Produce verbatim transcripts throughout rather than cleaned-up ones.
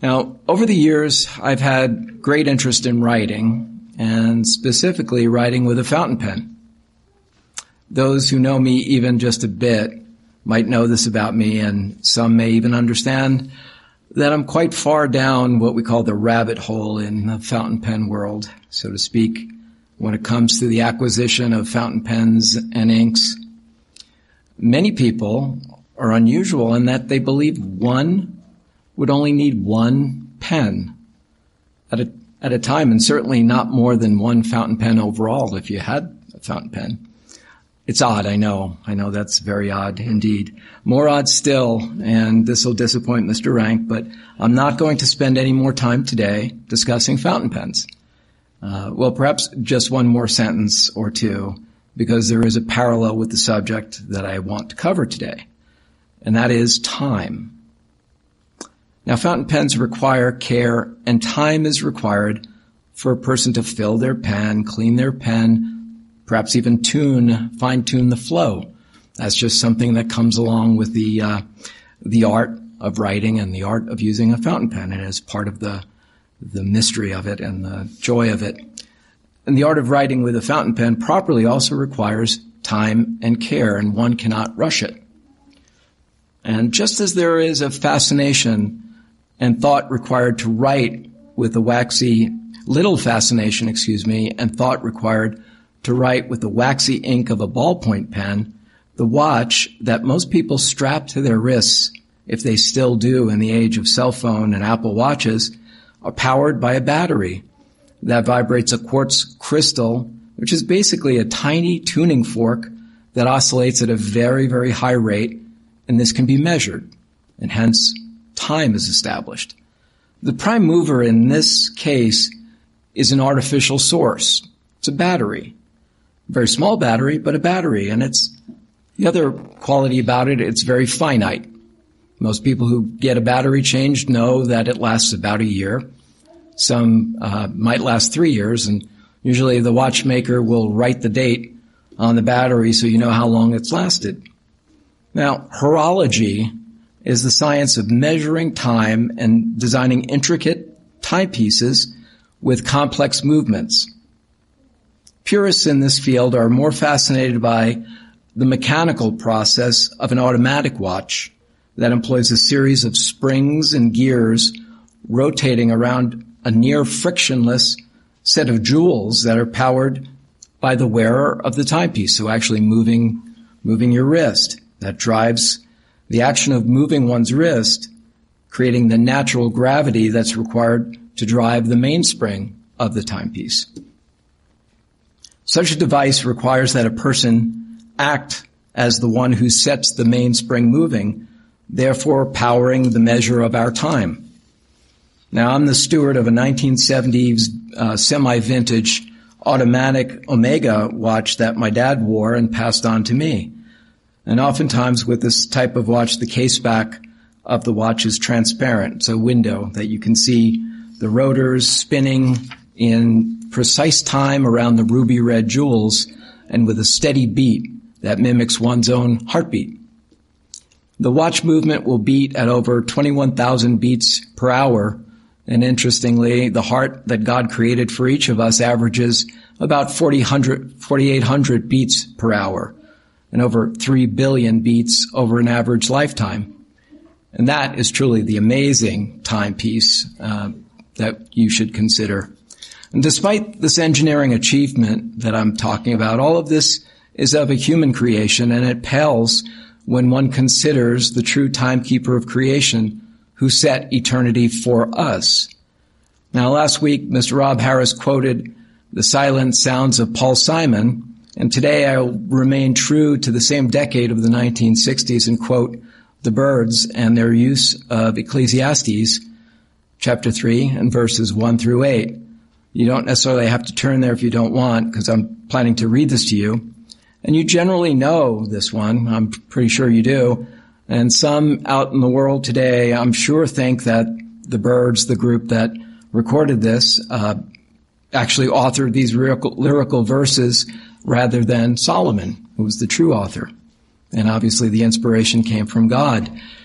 Now, over the years, I've had great interest in writing, and specifically writing with a fountain pen. Those who know me even just a bit might know this about me, and some may even understand that I'm quite far down what we call the rabbit hole in the fountain pen world, so to speak, when it comes to the acquisition of fountain pens and inks. Many people are unusual in that they believe one would only need one pen at a, at a time, and certainly not more than one fountain pen overall if you had a fountain pen. It's odd, I know. I know that's very odd indeed. More odd still, and this will disappoint Mister Rank, but I'm not going to spend any more time today discussing fountain pens. Uh, well, perhaps just one more sentence or two, because there is a parallel with the subject that I want to cover today, and that is time. Now, fountain pens require care, and time is required for a person to fill their pen, clean their pen, perhaps even tune, fine-tune the flow. That's just something that comes along with the uh, the art of writing and the art of using a fountain pen, and is part of the the mystery of it and the joy of it. And the art of writing with a fountain pen properly also requires time and care, and one cannot rush it. And just as there is a fascination and thought required to write with a waxy, little fascination, excuse me, and thought required to write with the waxy ink of a ballpoint pen, the watch that most people strap to their wrists, if they still do in the age of cell phone and Apple Watches, are powered by a battery that vibrates a quartz crystal, which is basically a tiny tuning fork that oscillates at a very, very high rate, and this can be measured, and hence time is established. The prime mover in this case is an artificial source. It's a battery. A very small battery, but a battery. And it's the other quality about it, it's very finite. Most people who get a battery changed know that it lasts about a year. Some uh, might last three years, and usually the watchmaker will write the date on the battery so you know how long it's lasted. Now, horology is the science of measuring time and designing intricate timepieces with complex movements. Purists in this field are more fascinated by the mechanical process of an automatic watch that employs a series of springs and gears rotating around a near frictionless set of jewels that are powered by the wearer of the timepiece, so actually moving, moving your wrist. That drives the action of moving one's wrist, creating the natural gravity that's required to drive the mainspring of the timepiece. Such a device requires that a person act as the one who sets the mainspring moving, therefore powering the measure of our time. Now, I'm the steward of a nineteen seventies uh, semi-vintage automatic Omega watch that my dad wore and passed on to me. And oftentimes with this type of watch, the case back of the watch is transparent. It's a window that you can see the rotors spinning in precise time around the ruby red jewels and with a steady beat that mimics one's own heartbeat. The watch movement will beat at over twenty-one thousand beats per hour. And interestingly, the heart that God created for each of us averages about forty-eight hundred beats per hour, and over three billion beats over an average lifetime. And that is truly the amazing timepiece uh, that you should consider. And despite this engineering achievement that I'm talking about, all of this is of a human creation, and it pales when one considers the true timekeeper of creation who set eternity for us. Now, last week, Mister Rob Harris quoted the silent sounds of Paul Simon, and today I'll remain true to the same decade of the nineteen sixties and quote the Byrds and their use of Ecclesiastes chapter three and verses one through eight. You don't necessarily have to turn there if you don't want, because I'm planning to read this to you. And you generally know this one. I'm pretty sure you do. And some out in the world today, I'm sure, think that the Byrds, the group that recorded this, uh, actually authored these lyrical, lyrical verses rather than Solomon, who was the true author. And obviously the inspiration came from God.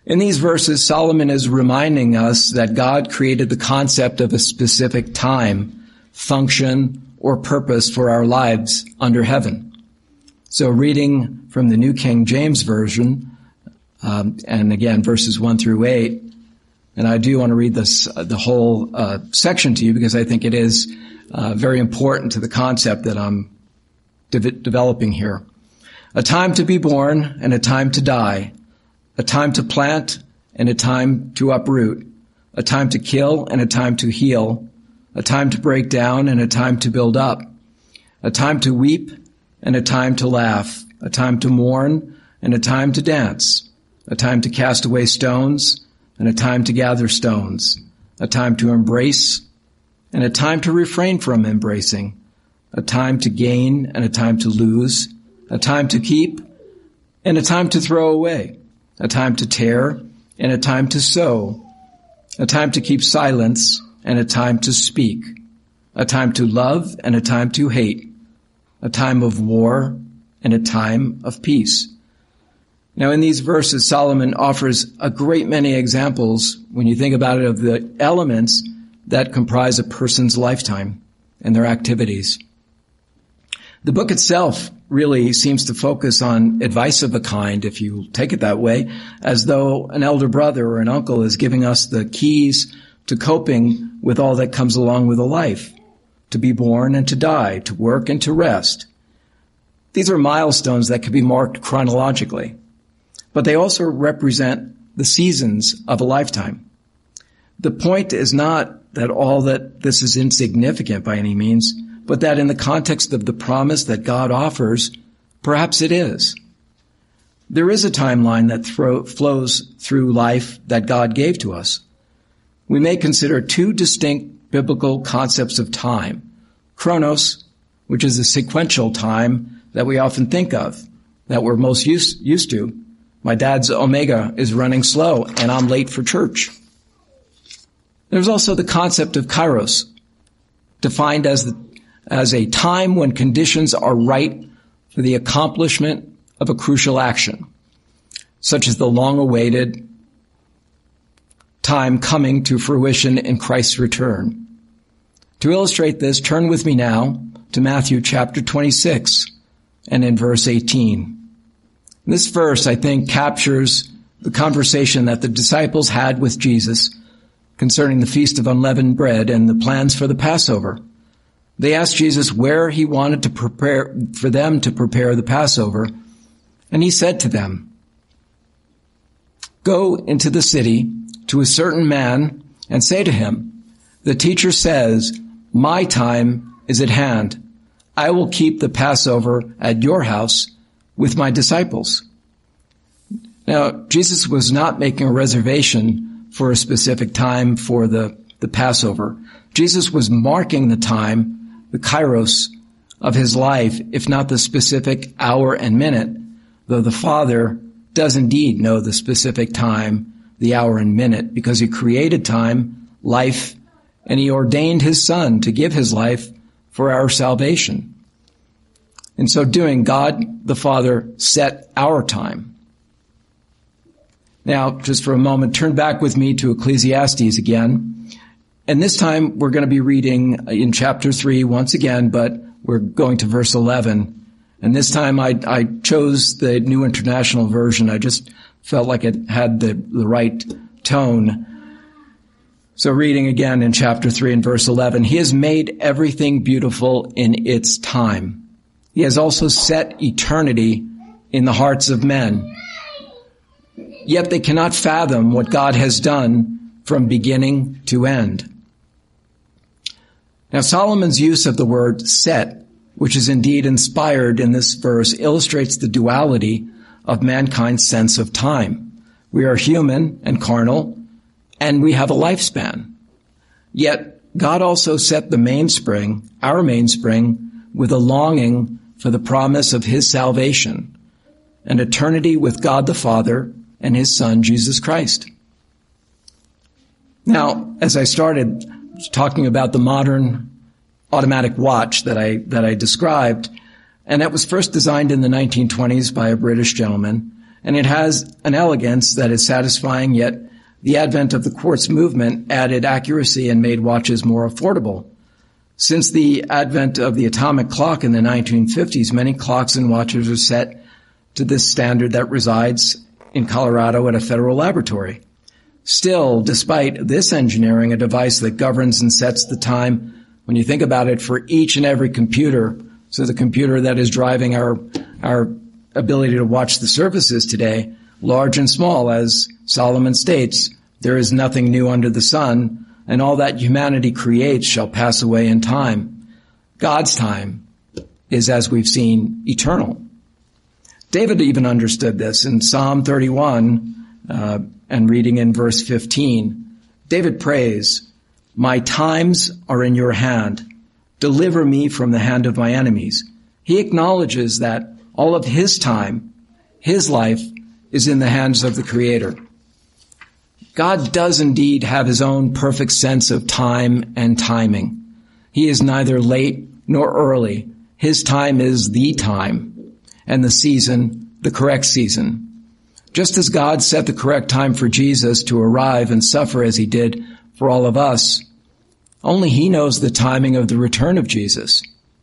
In these verses, Solomon is reminding us that God created the concept of a specific time, function, or purpose for our lives under heaven. So reading from the New King James Version, um, and again, verses one through eight, and I do want to read this, uh, the whole uh, section to you because I think it is uh, very important to the concept that I'm de- developing here. A time to be born and a time to die, a time to plant and a time to uproot, a time to kill and a time to heal, a time to break down and a time to build up, a time to weep and a time to laugh, a time to mourn and a time to dance, a time to cast away stones and a time to gather stones, a time to embrace and a time to refrain from embracing, a time to gain and a time to lose, a time to keep and a time to throw away, a time to tear and a time to sow, a time to keep silence and a time to speak, a time to love and a time to hate, a time of war and a time of peace. Now, in these verses, Solomon offers a great many examples, when you think about it, of the elements that comprise a person's lifetime and their activities. The book itself really seems to focus on advice of a kind, if you take it that way, as though an elder brother or an uncle is giving us the keys to coping with all that comes along with a life, to be born and to die, to work and to rest. These are milestones that can be marked chronologically, but they also represent the seasons of a lifetime. The point is not that all that this is insignificant by any means, but that in the context of the promise that God offers, perhaps it is. There is a timeline that thro- flows through life that God gave to us. We may consider two distinct biblical concepts of time. Chronos, which is a sequential time that we often think of, that we're most used, used to. My dad's Omega is running slow, and I'm late for church. There's also the concept of Kairos, defined as the, as a time when conditions are right for the accomplishment of a crucial action, such as the long-awaited time coming to fruition in Christ's return. To illustrate this, turn with me now to Matthew chapter twenty-six and in verse eighteen. This verse, I think, captures the conversation that the disciples had with Jesus concerning the Feast of Unleavened Bread and the plans for the Passover. They asked Jesus where he wanted to prepare for them to prepare the Passover, and he said to them, "Go into the city to a certain man and say to him, 'The teacher says, my time is at hand. I will keep the Passover at your house with my disciples.'" Now, Jesus was not making a reservation for a specific time for the, the Passover. Jesus was marking the time, the kairos of his life, if not the specific hour and minute, though the Father does indeed know the specific time, the hour and minute, because he created time, life, and he ordained his Son to give his life for our salvation. In so doing, God the Father set our time. Now, just for a moment, turn back with me to Ecclesiastes again. And this time we're going to be reading in chapter three once again, but we're going to verse eleven. And this time I, I chose the New International Version. I just felt like it had the, the right tone. So reading again in chapter three and verse eleven, "He has made everything beautiful in its time. He has also set eternity in the hearts of men. Yet they cannot fathom what God has done from beginning to end." Now, Solomon's use of the word set, which is indeed inspired in this verse, illustrates the duality of mankind's sense of time. We are human and carnal, and we have a lifespan. Yet, God also set the mainspring, our mainspring, with a longing for the promise of his salvation, an eternity with God the Father and his Son, Jesus Christ. Now, as I started talking about the modern automatic watch that I, that I described, and that was first designed in the nineteen twenties by a British gentleman, and it has an elegance that is satisfying, yet the advent of the quartz movement added accuracy and made watches more affordable. Since the advent of the atomic clock in the nineteen fifties, many clocks and watches are set to this standard that resides in Colorado at a federal laboratory. Still, despite this engineering, a device that governs and sets the time, when you think about it, for each and every computer, so the computer that is driving our our ability to watch the services today, large and small, as Solomon states, there is nothing new under the sun, and all that humanity creates shall pass away in time. God's time is, as we've seen, eternal. David even understood this in Psalm thirty-one, uh, and reading in verse fifteen. David prays, "My times are in your hand. Deliver me from the hand of my enemies." He acknowledges that all of his time, his life, is in the hands of the Creator. God does indeed have his own perfect sense of time and timing. He is neither late nor early. His time is the time, and the season, the correct season. Just as God set the correct time for Jesus to arrive and suffer as he did for all of us, only he knows the timing of the return of Jesus.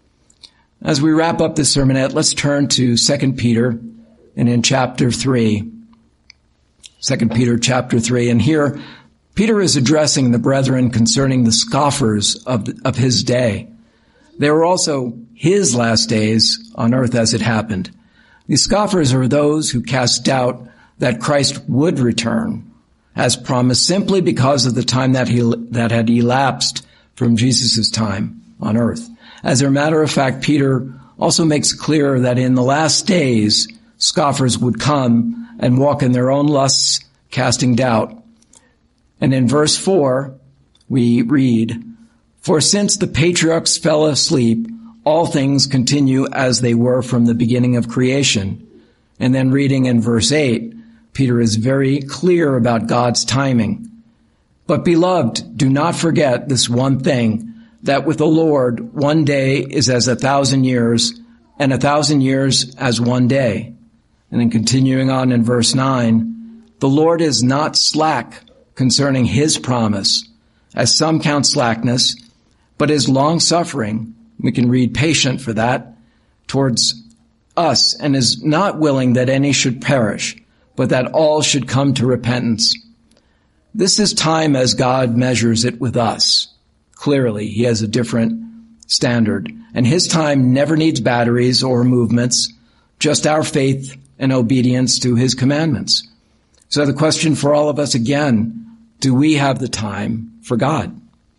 As we wrap up this sermonette, let's turn to Second Peter and in chapter three. Second Peter chapter three. And here, Peter is addressing the brethren concerning the scoffers of, of his day. They were also his last days on earth as it happened. These scoffers are those who cast doubt that Christ would return, as promised, simply because of the time that he that had elapsed from Jesus' time on earth. As a matter of fact, Peter also makes clear that in the last days, scoffers would come and walk in their own lusts, casting doubt. And in verse four, we read, "For since the patriarchs fell asleep, all things continue as they were from the beginning of creation." And then reading in verse eight, Peter is very clear about God's timing. "But beloved, do not forget this one thing, that with the Lord one day is as a thousand years, and a thousand years as one day." And then continuing on in verse nine, "The Lord is not slack concerning his promise, as some count slackness, but is long-suffering," we can read patient for that, "towards us, and is not willing that any should perish, but that all should come to repentance." This is time as God measures it with us. Clearly, he has a different standard, and his time never needs batteries or movements, just our faith and obedience to his commandments. So the question for all of us again, do we have the time for God?